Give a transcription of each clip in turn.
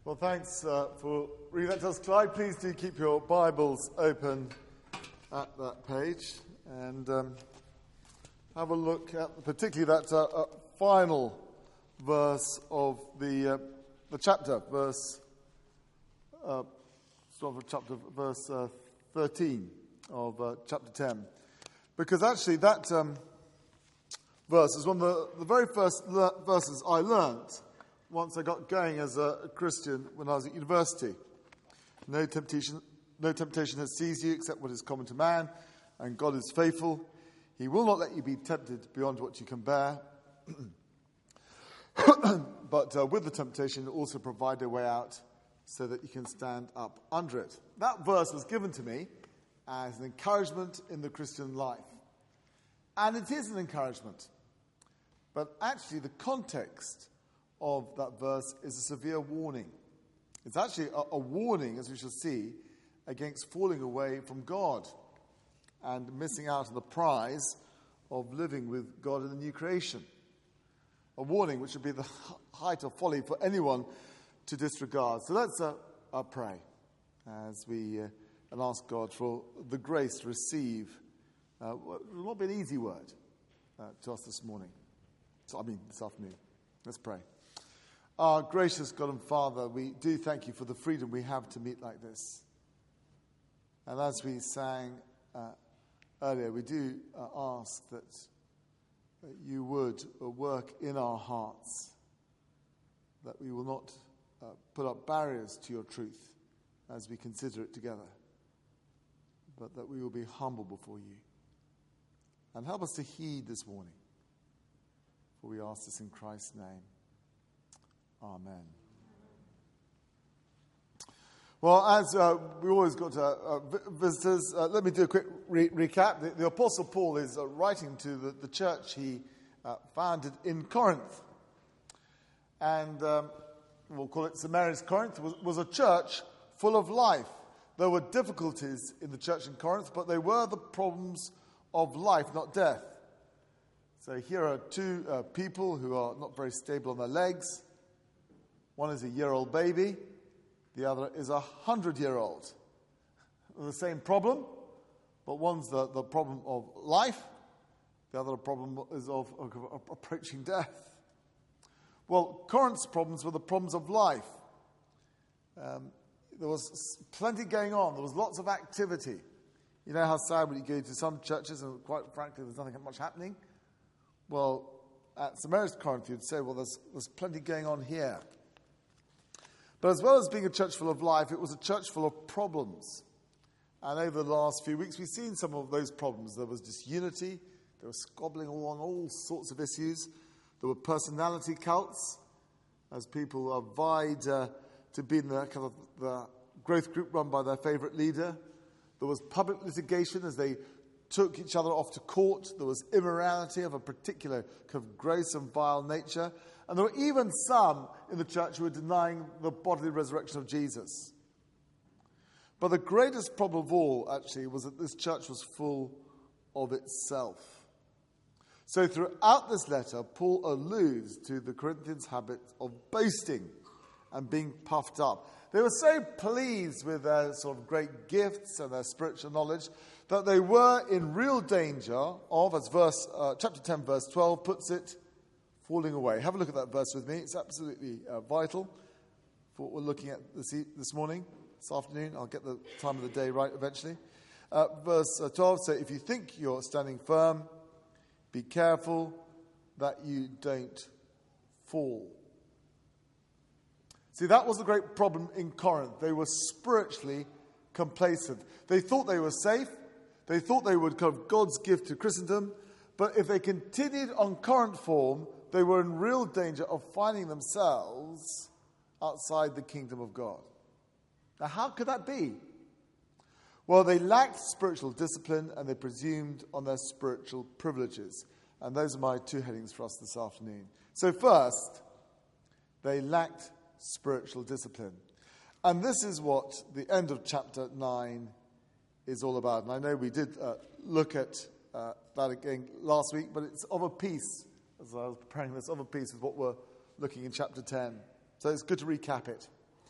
Well, thanks for reading that to us, Clyde. Please do keep your Bibles open at that page and have a look at particularly that final verse of the chapter, verse 13 of chapter 10. Because actually that verse is one of the very first verses I learnt once I got going as a Christian when I was at university. No temptation has seized you except what is common to man, and God is faithful. He will not let you be tempted beyond what you can bear. But with the temptation, he'll also provide a way out so that you can stand up under it. That verse was given to me as an encouragement in the Christian life. And it is an encouragement. But actually the context of that verse is a severe warning. It's actually a warning, as we shall see, against falling away from God and missing out on the prize of living with God in the new creation. A warning which would be the height of folly for anyone to disregard. So let's pray as we and ask God for the grace to receive what will not be an easy word to us this morning. This afternoon. Let's pray. Our gracious God and Father, we do thank you for the freedom we have to meet like this. And as we sang earlier, we do ask that you would work in our hearts, that we will not put up barriers to your truth as we consider it together, but that we will be humble before you. And help us to heed this warning, for we ask this in Christ's name. Amen. Well, as we always got visitors, let me do a quick recap. The Apostle Paul is writing to the church he founded in Corinth. And we'll call it Samaria's Corinth, was a church full of life. There were difficulties in the church in Corinth, but they were the problems of life, not death. So here are two people who are not very stable on their legs. One is a year-old baby. The other is 100-year-old. The same problem, but one's the problem of life. The other problem is of approaching death. Well, Corinth's problems were the problems of life. There was plenty going on. There was lots of activity. You know how sad when you go to some churches and quite frankly there's nothing much happening? Well, at Samaria's Corinth you'd say, well, there's plenty going on here. But as well as being a church full of life, it was a church full of problems. And over the last few weeks, we've seen some of those problems. There was disunity. There was squabbling on all sorts of issues. There were personality cults, as people vied to be in the growth group run by their favourite leader. There was public litigation as they took each other off to court. There was immorality of a particular kind of gross and vile nature. And there were even some in the church who were denying the bodily resurrection of Jesus. But the greatest problem of all, actually, was that this church was full of itself. So throughout this letter, Paul alludes to the Corinthians' habit of boasting and being puffed up. They were so pleased with their sort of great gifts and their spiritual knowledge that they were in real danger of, as chapter 10, verse 12 puts it, falling away. Have a look at that verse with me. It's absolutely vital for what we're looking at this morning, this afternoon. I'll get the time of the day right eventually. Verse 12, so if you think you're standing firm, be careful that you don't fall. See, that was the great problem in Corinth. They were spiritually complacent. They thought they were safe. They thought they would kind of God's gift to Christendom. But if they continued on current form, they were in real danger of finding themselves outside the kingdom of God. Now, how could that be? Well, they lacked spiritual discipline and they presumed on their spiritual privileges. And those are my two headings for us this afternoon. So first, they lacked spiritual discipline. And this is what the end of chapter 9 is all about. And I know we did look at that again last week, but it's of a piece, as I was preparing this, of a piece with what we're looking in chapter 10. So it's good to recap it.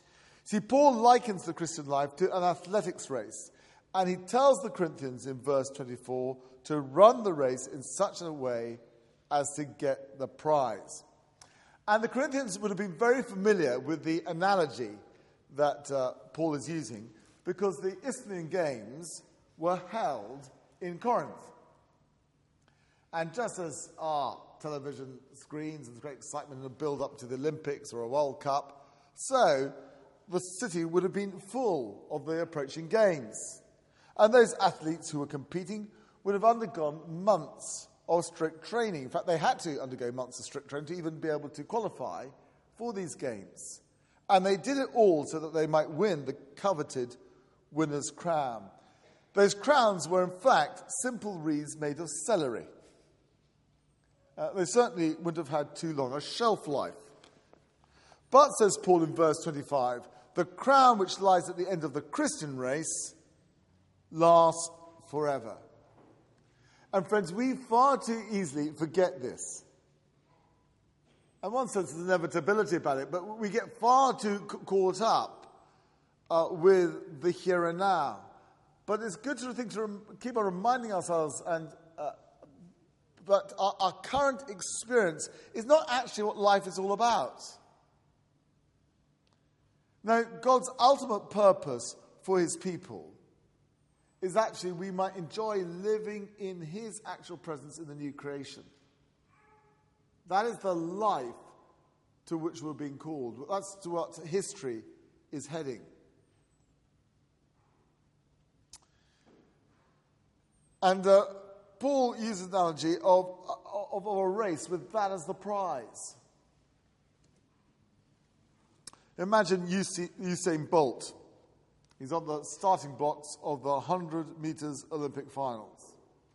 See, Paul likens the Christian life to an athletics race, and he tells the Corinthians in verse 24 to run the race in such a way as to get the prize. And the Corinthians would have been very familiar with the analogy that Paul is using, because the Isthmian Games were held in Corinth. And just as our television screens and great excitement in the build-up to the Olympics or a World Cup, so the city would have been full of the approaching games. And those athletes who were competing would have undergone months of strict training. In fact, they had to undergo months of strict training to even be able to qualify for these games. And they did it all so that they might win the coveted winner's crown. Those crowns were, in fact, simple wreaths made of celery. They certainly wouldn't have had too long a shelf life. But, says Paul in verse 25, the crown which lies at the end of the Christian race lasts forever. And friends, we far too easily forget this. In one sense, there's inevitability about it, but we get far too caught up with the here and now. But it's good to keep on reminding ourselves that our current experience is not actually what life is all about. Now, God's ultimate purpose for his people is actually we might enjoy living in his actual presence in the new creation. That is the life to which we're being called. That's to what history is heading. And Paul uses the analogy of a race with that as the prize. Imagine Usain Bolt. He's on the starting blocks of the 100 meters Olympic finals.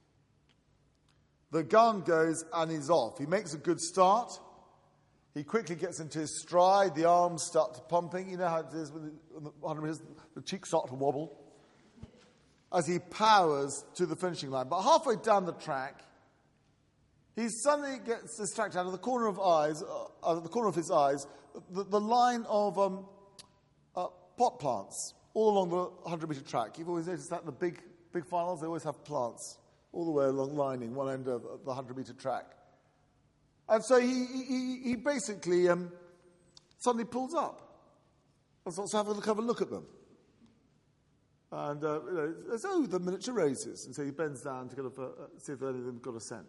The gun goes and he's off. He makes a good start. He quickly gets into his stride. The arms start pumping. You know how it is when the 100 meters, the cheeks start to wobble as he powers to the finishing line. But halfway down the track, he suddenly gets distracted out of the corner of his eyes, the line of pot plants all along the 100-meter track. You've always noticed that in the big finals, they always have plants all the way along lining one end of the 100-meter track. And so he basically suddenly pulls up. And so have a look at them. And says, the miniature roses. And so he bends down to kind of see if any of them got a scent.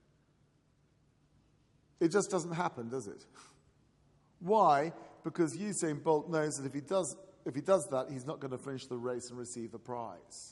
It just doesn't happen, does it? Why? Because Usain Bolt knows that if he does that, he's not going to finish the race and receive the prize.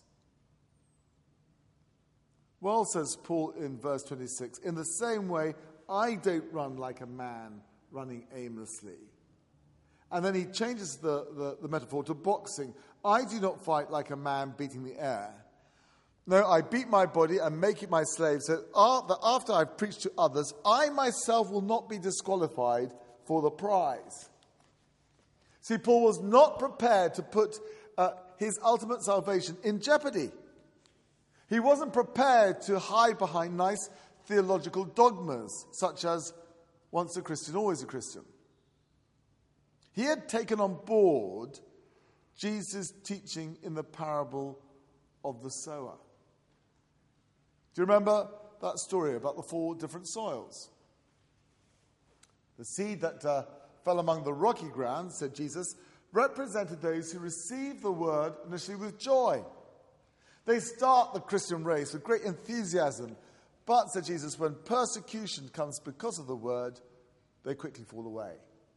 Well, says Paul in verse 26, in the same way, I don't run like a man running aimlessly. And then he changes the metaphor to boxing. I do not fight like a man beating the air. No, I beat my body and make it my slave, so that after I've preached to others, I myself will not be disqualified for the prize. See, Paul was not prepared to put his ultimate salvation in jeopardy. He wasn't prepared to hide behind nice theological dogmas, such as once a Christian, always a Christian. He had taken on board Jesus' teaching in the parable of the sower. Do you remember that story about the 4 different soils? The seed that fell among the rocky ground, said Jesus, represented those who received the word initially with joy. They start the Christian race with great enthusiasm, but, said Jesus, when persecution comes because of the word, they quickly fall away.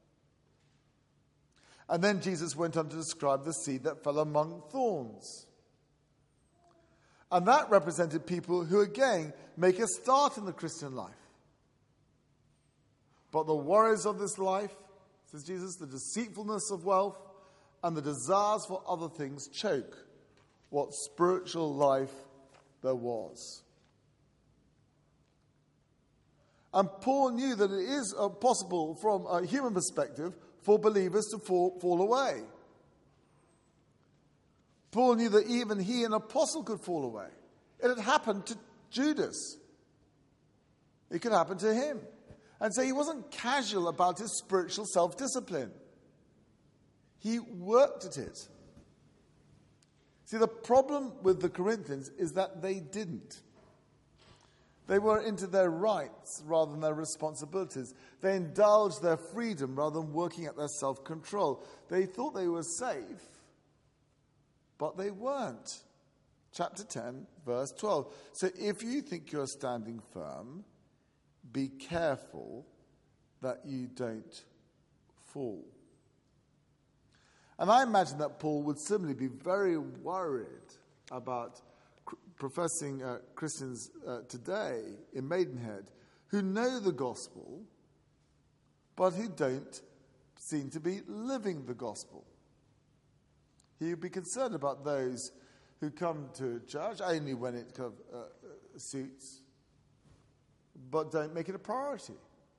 And then Jesus went on to describe the seed that fell among thorns. And that represented people who, again, make a start in the Christian life. But the worries of this life, says Jesus, the deceitfulness of wealth, and the desires for other things choke what spiritual life there was. And Paul knew that it is possible from a human perspective for believers to fall away. Paul knew that even he, an apostle, could fall away. It had happened to Judas. It could happen to him. And so he wasn't casual about his spiritual self-discipline. He worked at it. See, the problem with the Corinthians is that they didn't. They were into their rights rather than their responsibilities. They indulged their freedom rather than working at their self-control. They thought they were safe, but they weren't. Chapter 10, verse 12. So if you think you're standing firm, be careful that you don't fall. And I imagine that Paul would similarly be very worried about professing Christians today in Maidenhead who know the gospel, but who don't seem to be living the gospel. He would be concerned about those who come to church only when it kind of suits, but don't make it a priority.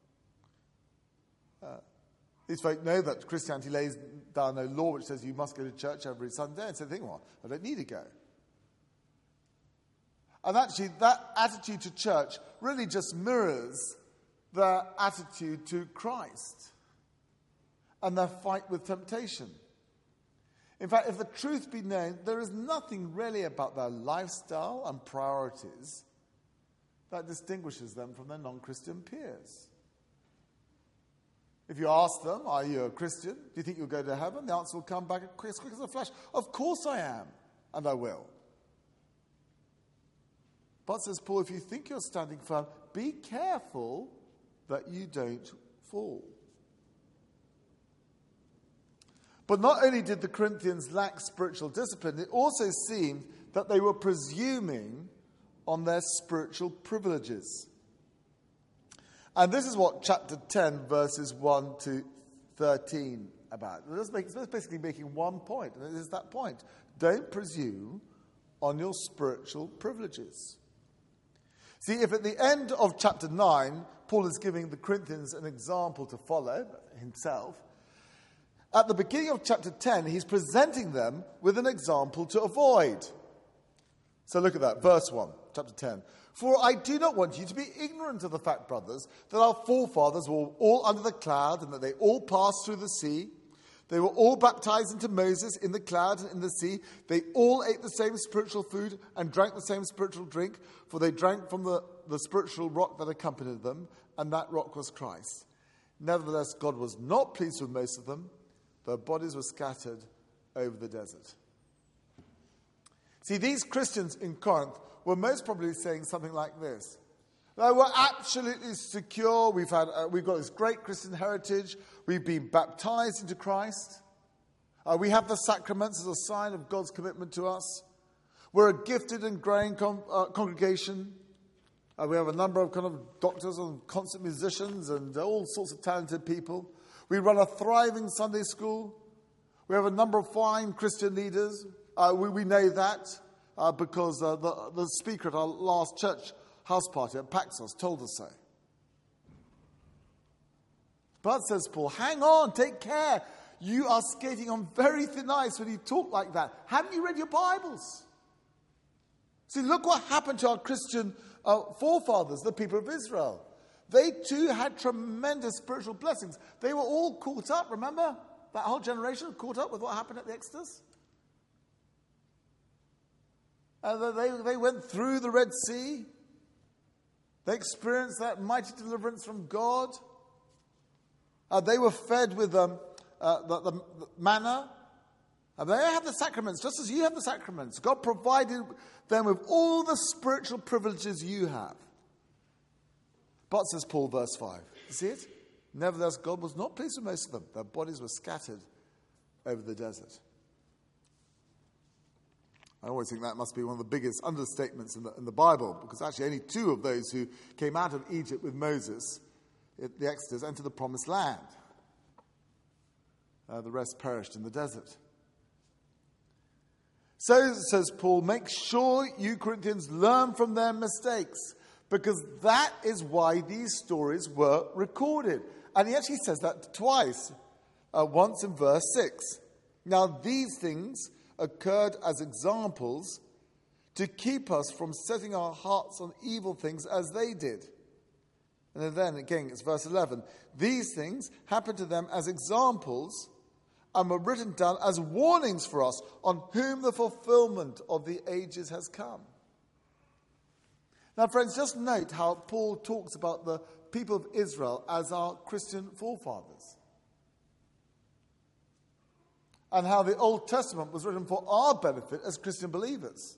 These folk know that Christianity lays down no law which says you must go to church every Sunday, and so they think, well, I don't need to go. And actually, that attitude to church really just mirrors their attitude to Christ and their fight with temptation. In fact, if the truth be known, there is nothing really about their lifestyle and priorities that distinguishes them from their non-Christian peers. If you ask them, are you a Christian? Do you think you'll go to heaven? The answer will come back as quick as a flash. Of course I am, and I will. But, says Paul, if you think you're standing firm, be careful that you don't fall. But not only did the Corinthians lack spiritual discipline, it also seemed that they were presuming on their spiritual privileges. And this is what chapter 10, verses 1 to 13 about. It's basically making one point, and it is that point. Don't presume on your spiritual privileges. See, if at the end of chapter 9, Paul is giving the Corinthians an example to follow himself, at the beginning of chapter 10, he's presenting them with an example to avoid. So look at that, verse 1, chapter 10. For I do not want you to be ignorant of the fact, brothers, that our forefathers were all under the cloud and that they all passed through the sea. They were all baptized into Moses in the cloud and in the sea. They all ate the same spiritual food and drank the same spiritual drink, for they drank from the spiritual rock that accompanied them, and that rock was Christ. Nevertheless, God was not pleased with most of them. Their bodies were scattered over the desert. See, these Christians in Corinth were most probably saying something like this. We're absolutely secure. We've got this great Christian heritage. We've been baptized into Christ. We have the sacraments as a sign of God's commitment to us. We're a gifted and growing congregation. We have a number of kind of doctors and concert musicians and all sorts of talented people. We run a thriving Sunday school. We have a number of fine Christian leaders. We know that because the speaker at our last church house party at Paxos told us so. But, says Paul, hang on, take care. You are skating on very thin ice when you talk like that. Haven't you read your Bibles? See, look what happened to our Christian forefathers, the people of Israel. They too had tremendous spiritual blessings. They were all caught up, remember? That whole generation caught up with what happened at the Exodus. And they went through the Red Sea. They experienced that mighty deliverance from God. They were fed with the manna. They have the sacraments, just as you have the sacraments. God provided them with all the spiritual privileges you have. But, says Paul, verse 5, you see it? Nevertheless, God was not pleased with most of them. Their bodies were scattered over the desert. I always think that must be one of the biggest understatements in the Bible, because actually only 2 of those who came out of Egypt with Moses, the Exodus, entered the promised land. The rest perished in the desert. So, says Paul, make sure you Corinthians learn from their mistakes, because that is why these stories were recorded. And he actually says that twice, once in verse 6. Now, these things occurred as examples to keep us from setting our hearts on evil things as they did. And then again, it's verse 11. These things happened to them as examples, and were written down as warnings for us on whom the fulfillment of the ages has come. Now, friends, just note how Paul talks about the people of Israel as our Christian forefathers, and how the Old Testament was written for our benefit as Christian believers.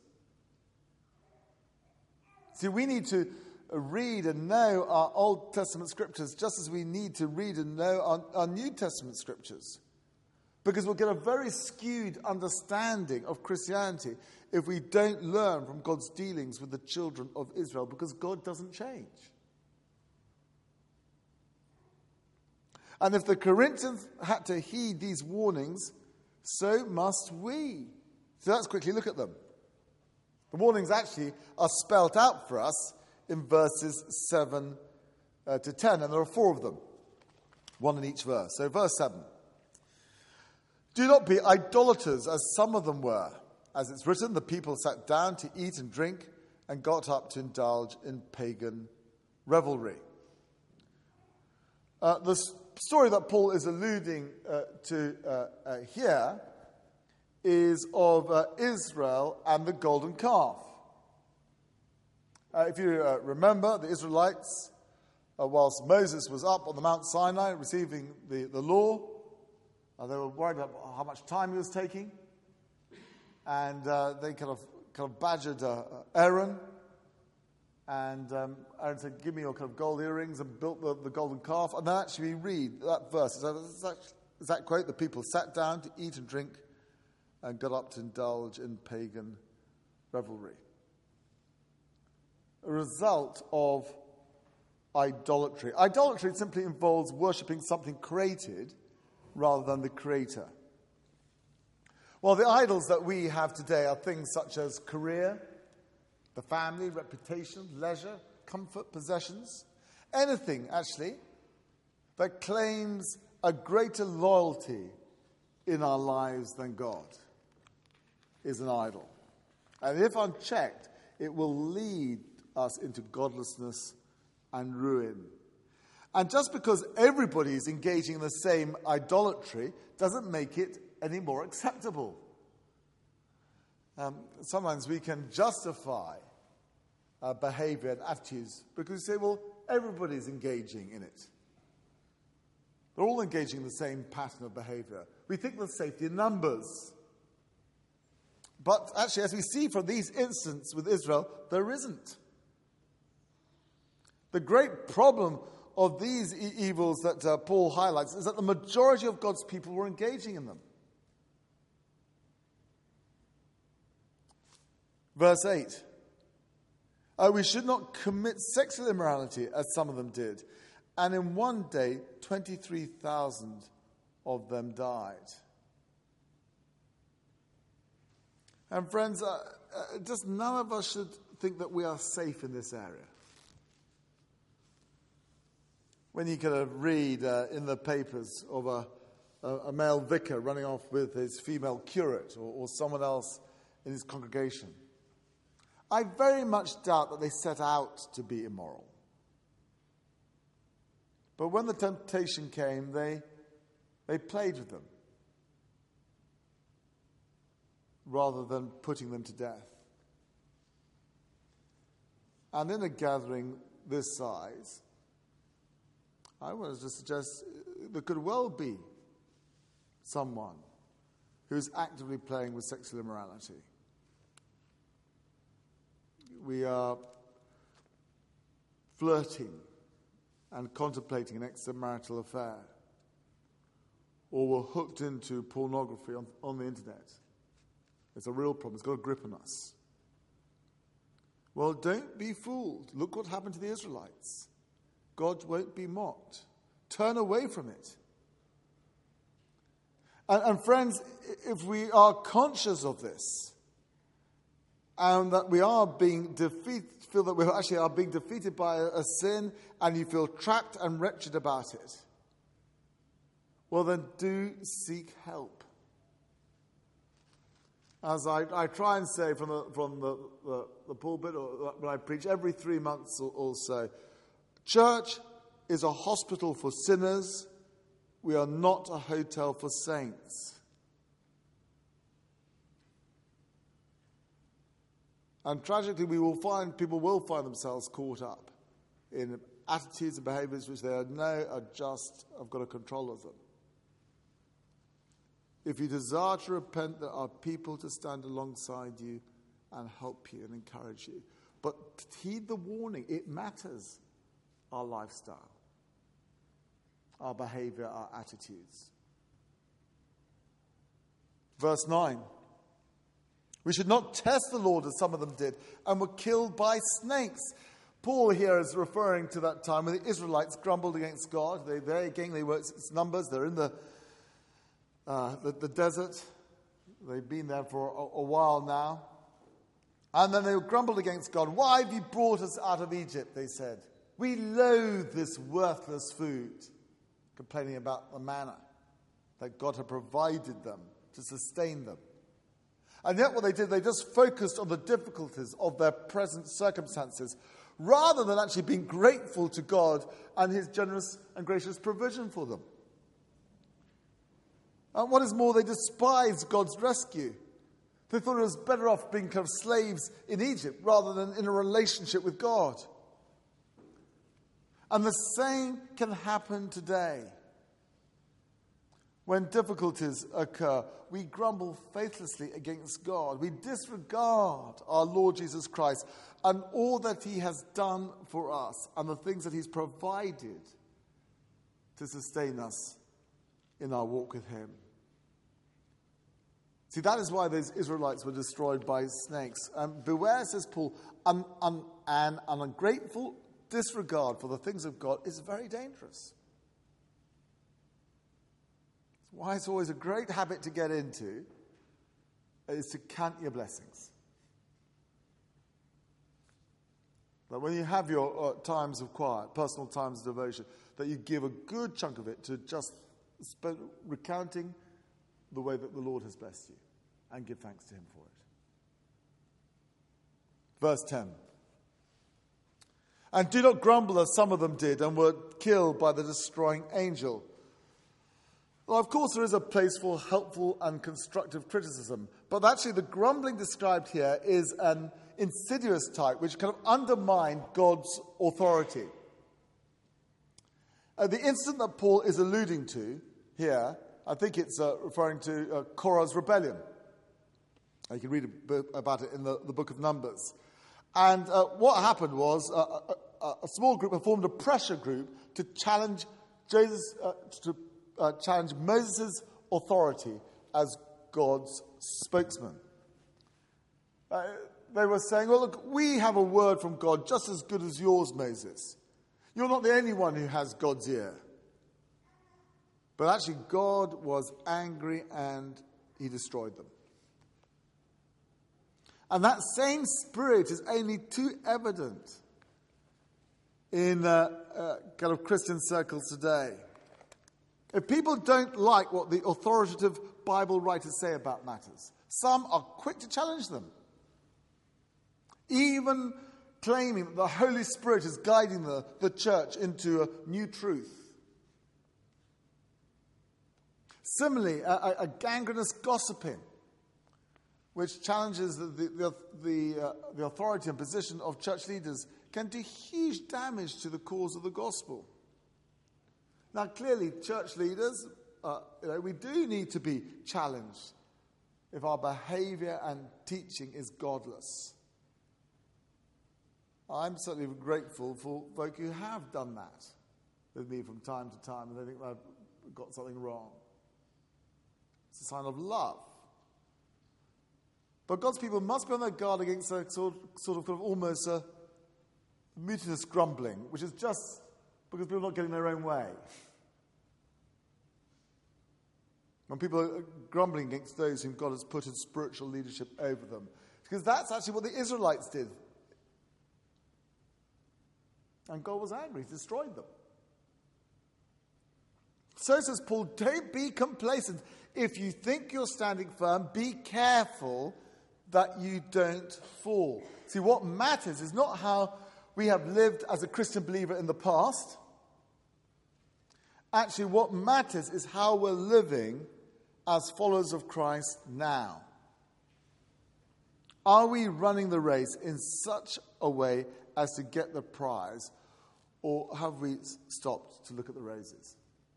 See, we need to read and know our Old Testament scriptures just as we need to read and know our New Testament scriptures. Because we'll get a very skewed understanding of Christianity if we don't learn from God's dealings with the children of Israel, because God doesn't change. And if the Corinthians had to heed these warnings, so must we. So let's quickly look at them. The warnings actually are spelt out for us in verses 7 to 10, and there are 4 of them, one in each verse. So verse 7. Do not be idolaters, as some of them were. As it's written, the people sat down to eat and drink and got up to indulge in pagan revelry. The story that Paul is alluding to here is of Israel and the golden calf. If you remember, the Israelites, whilst Moses was up on the Mount Sinai receiving the law, they were worried about how much time he was taking, and they kind of badgered Aaron, and Aaron said, "Give me your kind of gold earrings," and built the golden calf. And then actually we read that verse. Is that quote? The people sat down to eat and drink and got up to indulge in pagan revelry. A result of idolatry. Idolatry simply involves worshipping something created rather than the creator. Well, the idols that we have today are things such as career, the family, reputation, leisure, comfort, possessions. Anything, actually, that claims a greater loyalty in our lives than God is an idol. And if unchecked, it will lead us into godlessness and ruin. And just because everybody is engaging in the same idolatry doesn't make it any more acceptable. Sometimes we can justify behavior and attitudes because we say, well, everybody's engaging in it. They're all engaging in the same pattern of behavior. We think there's safety in numbers. But actually, as we see from these incidents with Israel, there isn't. The great problem of these evils that Paul highlights is that the majority of God's people were engaging in them. Verse 8. We should not commit sexual immorality, as some of them did. And in one day, 23,000 of them died. And friends, just none of us should think that we are safe in this area. When you kind of read in the papers of a male vicar running off with his female curate or someone else in his congregation, I very much doubt that they set out to be immoral. But when the temptation came, they played with them rather than putting them to death. And in a gathering this size, I want to suggest there could well be someone who's actively playing with sexual immorality. We are flirting and contemplating an extramarital affair, or we're hooked into pornography on the internet. It's a real problem. It's got a grip on us. Well, don't be fooled. Look what happened to the Israelites. God won't be mocked. Turn away from it. And friends, if we are conscious of this, and that we are being defeated, feel that we actually are being defeated by a sin, and you feel trapped and wretched about it, well then do seek help. As I try and say from the pulpit, or when I preach every 3 months or so, church is a hospital for sinners we are not a hotel for saints. And tragically, people will find themselves caught up in attitudes and behaviours which they know have got a control of them. If you desire to repent, there are people to stand alongside you and help you and encourage you. But heed the warning. It matters, our lifestyle, our behaviour, our attitudes. Verse 9. We should not test the Lord as some of them did and were killed by snakes. Paul here is referring to that time when the Israelites grumbled against God. They were it's numbers. They're in the desert. They've been there for a while now. And then they grumbled against God. Why have you brought us out of Egypt, they said. We loathe this worthless food. Complaining about the manna that God had provided them to sustain them. And yet what they did, they just focused on the difficulties of their present circumstances rather than actually being grateful to God and his generous and gracious provision for them. And what is more, they despised God's rescue. They thought it was better off being kind of slaves in Egypt rather than in a relationship with God. And the same can happen today. When difficulties occur, we grumble faithlessly against God. We disregard our Lord Jesus Christ and all that he has done for us and the things that he's provided to sustain us in our walk with him. See, that is why those Israelites were destroyed by snakes. Beware, says Paul, an ungrateful disregard for the things of God is very dangerous. Why it's always a great habit to get into is to count your blessings. That when you have your times of quiet, personal times of devotion, that you give a good chunk of it to just recounting the way that the Lord has blessed you and give thanks to him for it. Verse 10. And do not grumble as some of them did and were killed by the destroying angel. Well, of course, there is a place for helpful and constructive criticism, but actually the grumbling described here is an insidious type which kind of undermined God's authority. The incident that Paul is alluding to here, I think it's referring to Korah's rebellion. You can read a bit about it in the book of Numbers. And what happened was a small group had formed a pressure group to challenge challenge Moses' authority as God's spokesman. They were saying, well, look, we have a word from God just as good as yours, Moses. You're not the only one who has God's ear. But actually, God was angry and he destroyed them. And that same spirit is only too evident in kind of Christian circles today. If people don't like what the authoritative Bible writers say about matters, some are quick to challenge them, even claiming that the Holy Spirit is guiding the church into a new truth. Similarly, a gangrenous gossiping, which challenges the authority and position of church leaders, can do huge damage to the cause of the gospel. Now, clearly, church leaders, we do need to be challenged if our behaviour and teaching is godless. I'm certainly grateful for folk who have done that with me from time to time, and they think I've got something wrong. It's a sign of love. But God's people must be on their guard against a sort of almost a mutinous grumbling, which is just because people are not getting their own way. When people are grumbling against those whom God has put in spiritual leadership over them. Because that's actually what the Israelites did. And God was angry, he destroyed them. So says Paul, don't be complacent. If you think you're standing firm, be careful that you don't fall. See, what matters is not how we have lived as a Christian believer in the past, Actually, what matters is how we're living as followers of Christ now. Are we running the race in such a way as to get the prize, or have we stopped to look at the roses?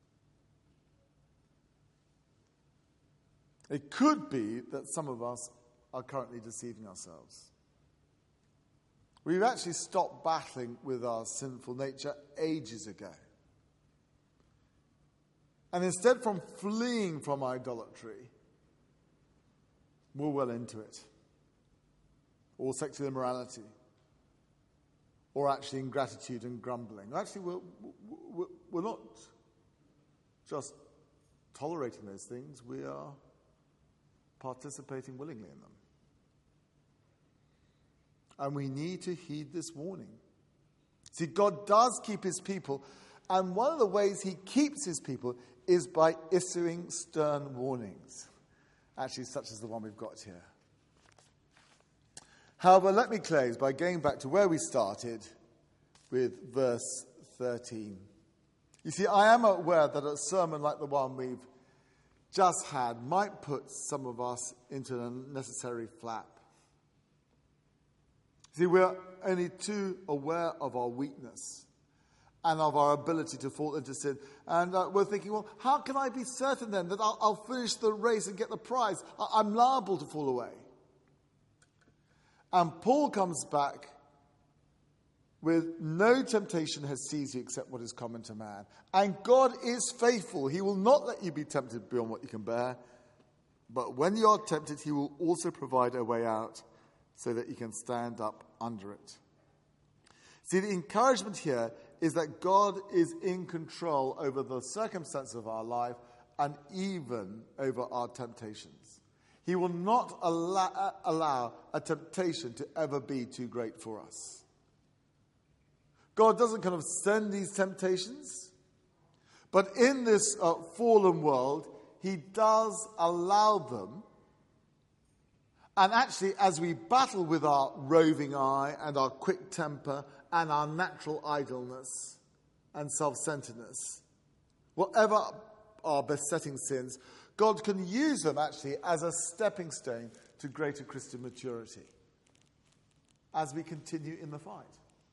It could be that some of us are currently deceiving ourselves. We've actually stopped battling with our sinful nature ages ago. And instead from fleeing from idolatry, we're well into it. Or sexual immorality. Or actually ingratitude and grumbling. Actually, we're not just tolerating those things, we are participating willingly in them. And we need to heed this warning. See, God does keep his people, and one of the ways he keeps his people is by issuing stern warnings. Actually, such as the one we've got here. However, let me close by going back to where we started with verse 13. You see, I am aware that a sermon like the one we've just had might put some of us into an unnecessary flap. See, we're only too aware of our weakness and of our ability to fall into sin. And we're thinking, well, how can I be certain then that I'll finish the race and get the prize? I'm liable to fall away. And Paul comes back with no temptation has seized you except what is common to man. And God is faithful. He will not let you be tempted beyond what you can bear. But when you are tempted, he will also provide a way out so that you can stand up under it. See, the encouragement here is that God is in control over the circumstances of our life and even over our temptations. He will not allow a temptation to ever be too great for us. God doesn't kind of send these temptations, but in this fallen world, he does allow them. And actually, as we battle with our roving eye and our quick temper and our natural idleness and self-centeredness, whatever our besetting sins, God can use them actually as a stepping stone to greater Christian maturity as we continue in the fight.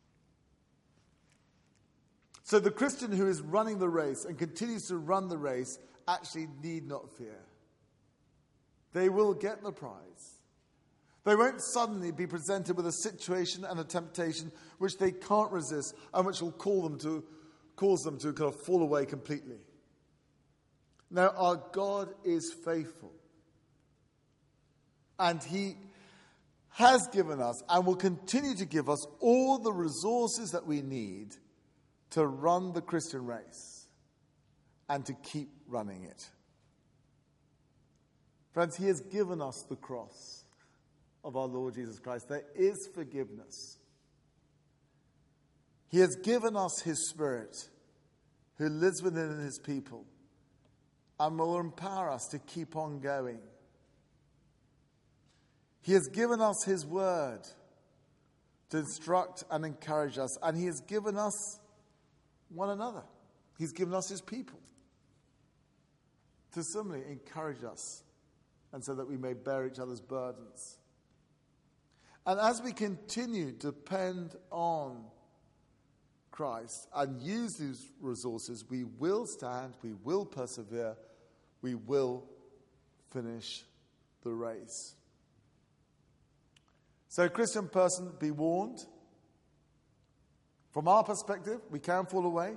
So the Christian who is running the race and continues to run the race actually need not fear. They will get the prize. They won't suddenly be presented with a situation and a temptation which they can't resist and which will cause them to kind of fall away completely. Now, our God is faithful. And he has given us and will continue to give us all the resources that we need to run the Christian race and to keep running it. Friends, he has given us the cross of our Lord Jesus Christ. There is forgiveness. He has given us his Spirit who lives within his people and will empower us to keep on going. He has given us his word to instruct and encourage us, and he has given us one another. He's given us his people to similarly encourage us and so that we may bear each other's burdens. And as we continue to depend on Christ and use these resources, we will stand, we will persevere, we will finish the race. So, Christian person, be warned. From our perspective, we can fall away.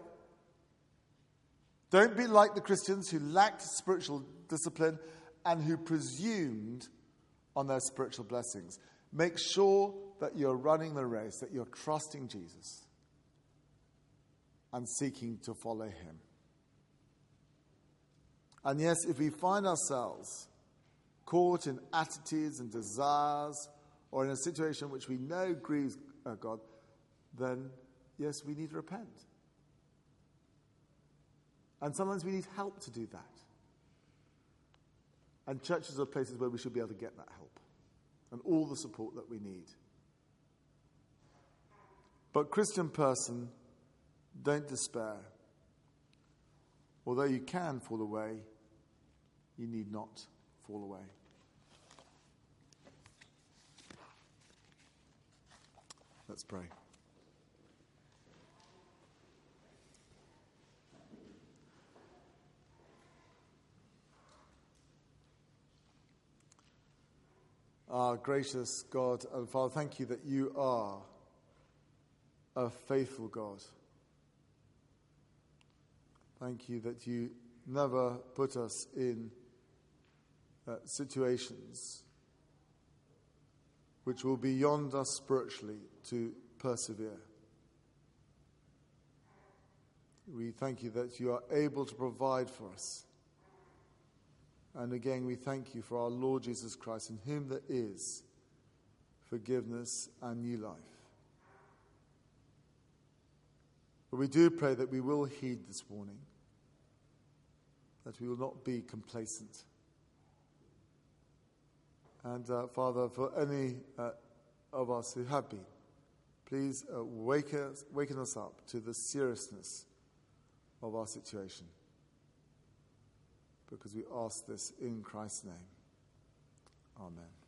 Don't be like the Christians who lacked spiritual discipline and who presumed on their spiritual blessings. Make sure that you're running the race, that you're trusting Jesus and seeking to follow him. And yes, if we find ourselves caught in attitudes and desires or in a situation which we know grieves God, then yes, we need to repent. And sometimes we need help to do that. And churches are places where we should be able to get that help and all the support that we need. But Christian person, don't despair. although you can fall away, you need not fall away. Let's pray. Our gracious God and Father, thank you that you are a faithful God. Thank you that you never put us in situations which will be beyond us spiritually to persevere. We thank you that you are able to provide for us. And again, we thank you for our Lord Jesus Christ, in whom there is forgiveness and new life. But we do pray that we will heed this warning, that we will not be complacent. And Father, for any of us who have been, please waken us up to the seriousness of our situation. Because we ask this in Christ's name. Amen.